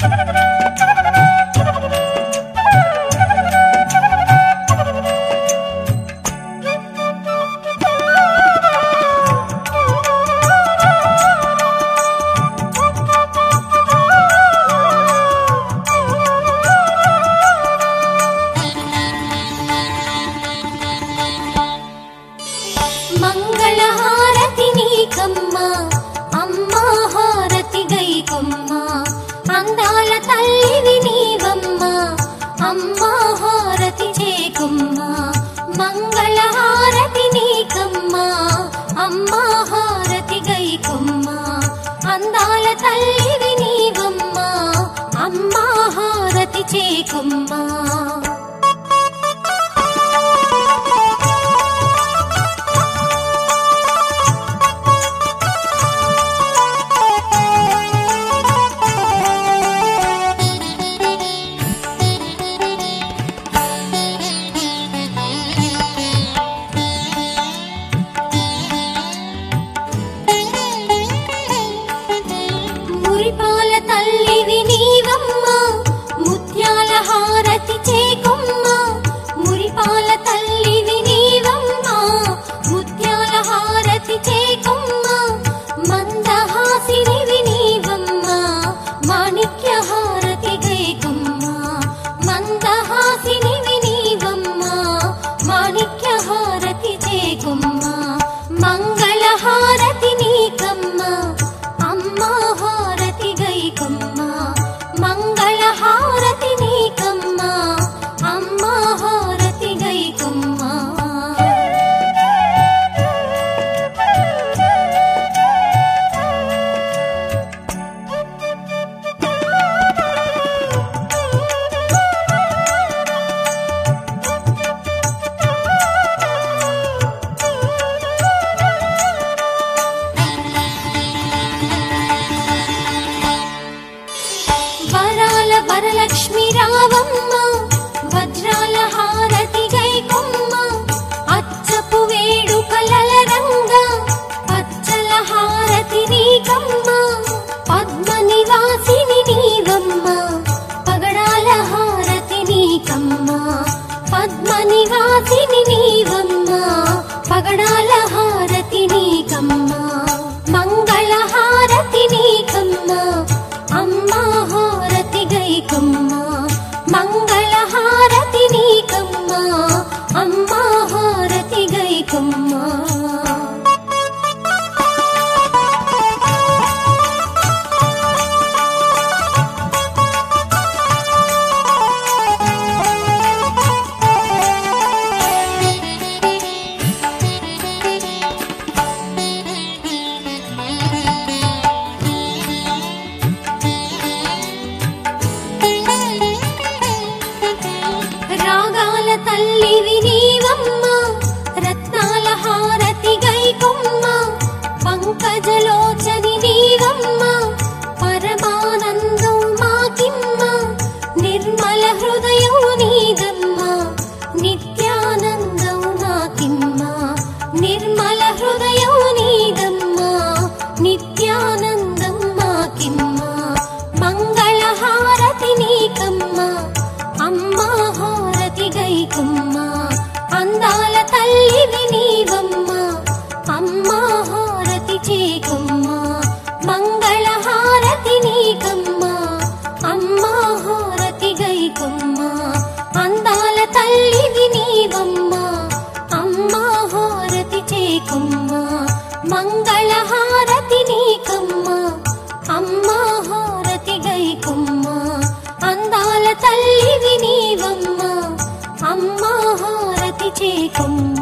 మంగళహారతి నీకమ్మా అమ్మా హారతి గైకొమ్మా అందాల తల్లివి నీవమ్మా అమ్మా హారతి చేకొమ్మా మంగళహారతి నీకమ్మా అమ్మా హారతి గైకొమ్మా అందాల తల్లివి నీవమ్మా అమ్మా హారతి చేకొమ్మా మురిపాల తల్లివి నీవమ్మా ముత్యాల హారతి చేకొమ్మా మురిపాల తల్లివి నీవమ్మా ముత్యాల హారతి చేకొమ్మా మందహాసినివి నీవమ్మా మాణిక్య హారతి గైకొమ్మా మందహాసినివి నీవమ్మా మాణిక్య హారతి చేకొమ్మా మంగళ హారతి నీకమ్మా అమ్మా హారతి గైకొమ్మా మంగళ హారతి నీకమ్మా అమ్మా హారతి గైకొమ్మా వరాల వరలక్ష్మి రావమ్మ వజ్రాల హారతి గైకొమ్మ అచ్చపు వేడుకలల రంగ పచ్చల హారతి నీకమ్మ పద్మ నివాసిని నీవమ్మ పగడాల హారతి నీకమ్మ పద్మ నివాసిని నీవమ్మ పగడాల హారతి నీకమ్మ మంగళ హారతి నీకమ్మ అమ్మా హారతి గైకొమ్మా మంగళ హారతి నీకమ్మా అమ్మా హారతి గైకొమ్మా రాగాల తల్లివి నీవమ్మా రత్నాల హారతి గైకొమ్మా పంకజలోచని నీవమ్మా పరమానందం మాకిమ్మా నిర్మల హృదయం నీదమ్మా నిత్యానందం మాకిమ్మా నిర్మల హృదయం నీదమ్మా నిత్యానందం మాకిమ్మా మంగళ హారతి నీకమ్మా అమ్మా హారతి గైకొమ్మా అందాల తల్లివి నీవమ్మా అమ్మా హారతి చేకొమ్మా మంగళ హారతి నీకమ్మా అమ్మా హారతి గైకొమ్మా అందాల తల్లివి నీవమ్మా అమ్మా హారతి చేకొమ్మా మంగళ హారతి నీకమ్మా అమ్మా హారతి గైకొమ్మా అందాల తల్లివి నీవమ్మా అమ్మా హారతి చేకొమ్మా